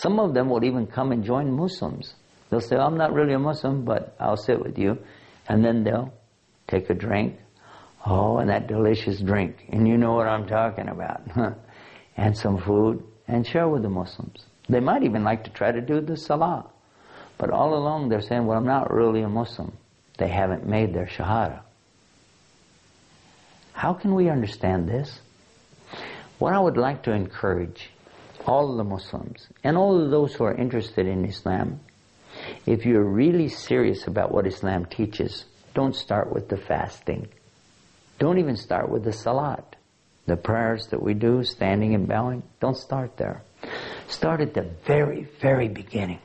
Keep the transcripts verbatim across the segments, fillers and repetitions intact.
Some of them will even come and join Muslims. They'll say, I'm not really a Muslim, but I'll sit with you. And then they'll take a drink. Oh, and that delicious drink. And you know what I'm talking about. And some food. And share with the Muslims. They might even like to try to do the salah. But all along they're saying, well, I'm not really a Muslim. They haven't made their shahada. How can we understand this? What I would like to encourage all of the Muslims and all of those who are interested in Islam, if you're really serious about what Islam teaches, don't start with the fasting. Don't even start with the salat. The prayers that we do, standing and bowing, don't start there. Start at the very, very beginning.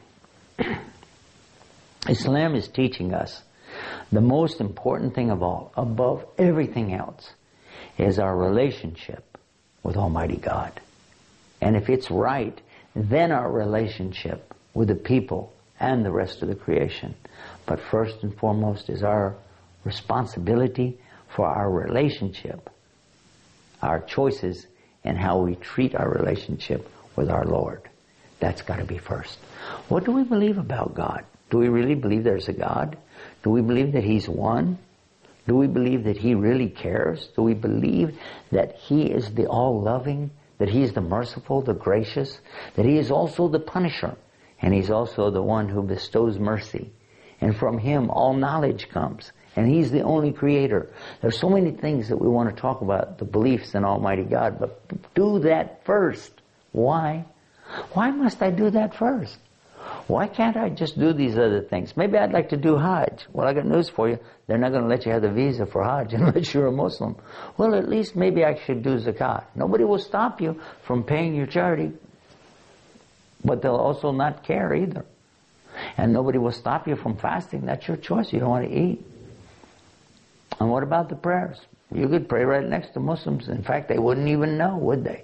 Islam is teaching us the most important thing of all, above everything else, is our relationship with Almighty God. And if it's right, then our relationship with the people and the rest of the creation. But first and foremost is our responsibility for our relationship, our choices, and how we treat our relationship with our Lord. That's got to be first. What do we believe about God? Do we really believe there's a God? Do we believe that He's one? Do we believe that He really cares? Do we believe that He is the all-loving, that He is the merciful, the gracious, that He is also the punisher, and He's also the one who bestows mercy? And from Him all knowledge comes, and He's the only creator. There's so many things that we want to talk about, the beliefs in Almighty God, but do that first. Why? Why must I do that first? Why can't I just do these other things? Maybe I'd like to do Hajj. Well, I got news for you. They're not going to let you have the visa for Hajj unless you're a Muslim. Well, at least maybe I should do Zakat. Nobody will stop you from paying your charity. But they'll also not care either. And nobody will stop you from fasting. That's your choice. You don't want to eat. And what about the prayers? You could pray right next to Muslims. In fact, they wouldn't even know, would they?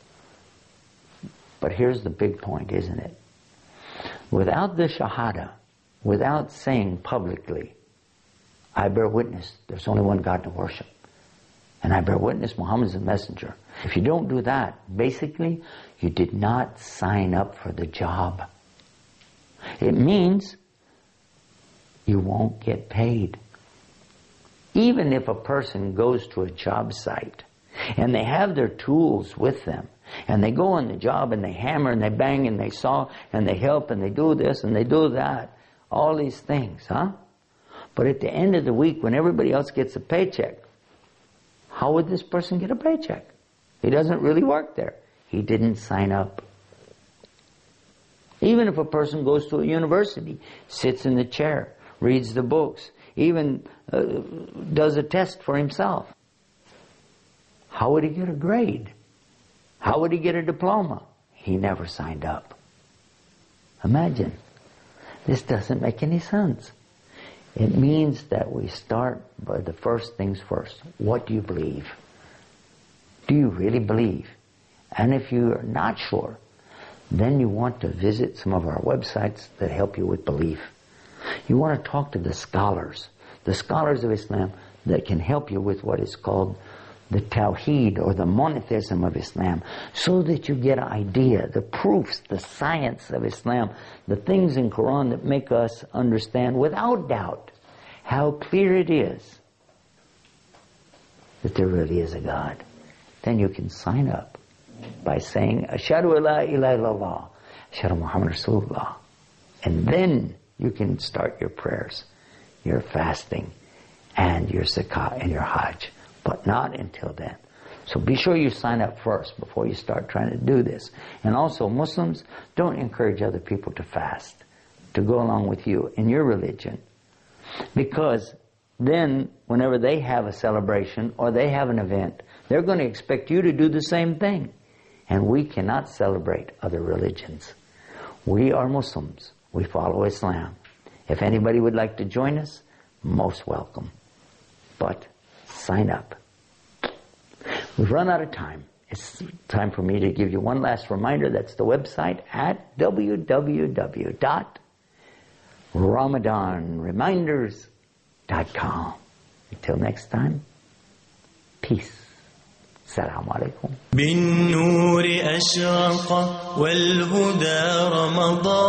But here's the big point, isn't it? Without the Shahada, without saying publicly, I bear witness there's only one God to worship, and I bear witness Muhammad is the messenger. If you don't do that, basically, you did not sign up for the job. It means you won't get paid. Even if a person goes to a job site and they have their tools with them, and they go on the job and they hammer and they bang and they saw and they help and they do this and they do that. All these things, huh? But at the end of the week, when everybody else gets a paycheck, how would this person get a paycheck? He doesn't really work there. He didn't sign up. Even if a person goes to a university, sits in the chair, reads the books, even uh, does a test for himself, how would he get a grade? How would he get a diploma? He never signed up. Imagine. This doesn't make any sense. It means that we start by the first things first. What do you believe? Do you really believe? And if you're not sure, then you want to visit some of our websites that help you with belief. You want to talk to the scholars, the scholars of Islam that can help you with what is called the Tawheed, or the monotheism of Islam, so that you get an idea, the proofs, the science of Islam, the things in Quran that make us understand without doubt how clear it is that there really is a God. Then you can sign up by saying, Ashhadu an la ilaha illallah, Ashhadu Muhammad Rasulullah. And then you can start your prayers, your fasting, and your zakah and your hajj. But not until then. So be sure you sign up first before you start trying to do this. And also, Muslims, don't encourage other people to fast, to go along with you in your religion. Because then, whenever they have a celebration or they have an event, they're going to expect you to do the same thing. And we cannot celebrate other religions. We are Muslims. We follow Islam. If anybody would like to join us, most welcome. But sign up. We've run out of time. It's time for me to give you one last reminder. That's the website at w w w dot ramadan reminders dot com. Until next time, peace. Assalamu alaikum. بالنور أشرق والهدى رمضان